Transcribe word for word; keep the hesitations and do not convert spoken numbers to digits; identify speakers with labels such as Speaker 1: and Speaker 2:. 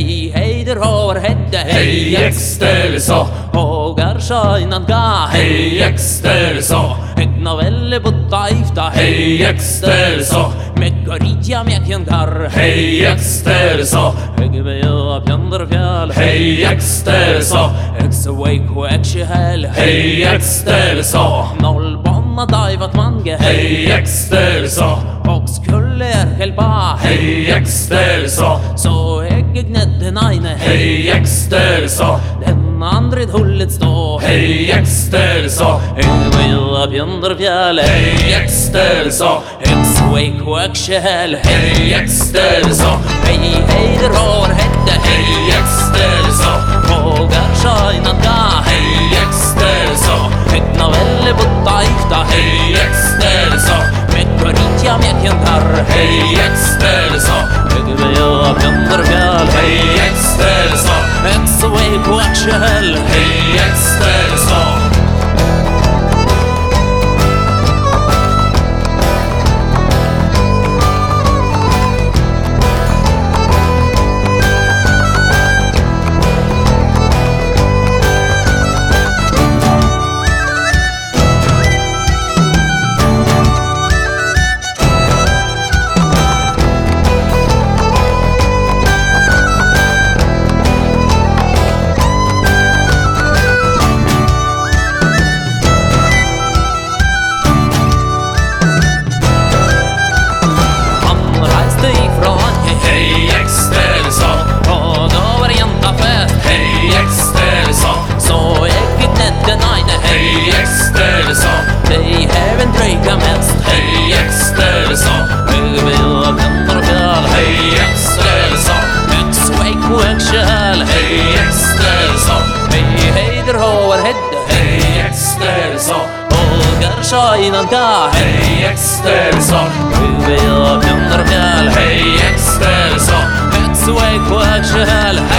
Speaker 1: Hei, hei, der har hedde,
Speaker 2: Hei, eksteresa.
Speaker 1: Og er sjøynan ga,
Speaker 2: Hei, eksteresa.
Speaker 1: Egna velle butta ifta,
Speaker 2: Hei, eksteresa.
Speaker 1: Mekka ridja mekjen gar,
Speaker 2: Hei, eksteresa.
Speaker 1: Ege beja pjander fjall,
Speaker 2: Hei, eksteresa.
Speaker 1: Ekse weik og ekse hel,
Speaker 2: Hei, eksteresa.
Speaker 1: Noll bonna daivat mange,
Speaker 2: Hei, eksteresa.
Speaker 1: Og skulle er helpa,
Speaker 2: Hei, eksteresa.
Speaker 1: Så ege gnedde neine,
Speaker 2: Hei, eksteresa.
Speaker 1: Den andre hullet stå,
Speaker 2: Hei, eksteresa.
Speaker 1: Ege beja pjander fjall,
Speaker 2: Hei, eksteresa.
Speaker 1: Ekse weik og ekse hel,
Speaker 2: Hei, eksteresa.
Speaker 1: Hei, hei, der har hedde,
Speaker 2: Hei, eksteresa.
Speaker 1: Og er sjøynan ga,
Speaker 2: Hei, eksteresa.
Speaker 1: Egna velle butta ifta,
Speaker 2: Hei, eksteresa.
Speaker 1: Mekka ridja mekjen gar,
Speaker 2: Hei, eksteresa.
Speaker 1: Ege beja pjander fjall,
Speaker 2: Hei, eksteresa.
Speaker 1: Ekse weik og ekse hel,
Speaker 2: Hei, eksteresa.
Speaker 1: Hei, heven drøyga mest,
Speaker 2: Hei, eksteresa.
Speaker 1: Ege beja pjander fjall,
Speaker 2: Hei, eksteresa.
Speaker 1: Ekse weik og ekse hel,
Speaker 2: Hei, eksteresa.
Speaker 1: Hei, hei, der har hedde,
Speaker 2: Hei, eksteresa.
Speaker 1: Og er sjøynan ga,
Speaker 2: Hei, eksteresa.
Speaker 1: Ege beja pjander fjall,
Speaker 2: Hei, eksteresa.
Speaker 1: Ekse weik og ekse hel,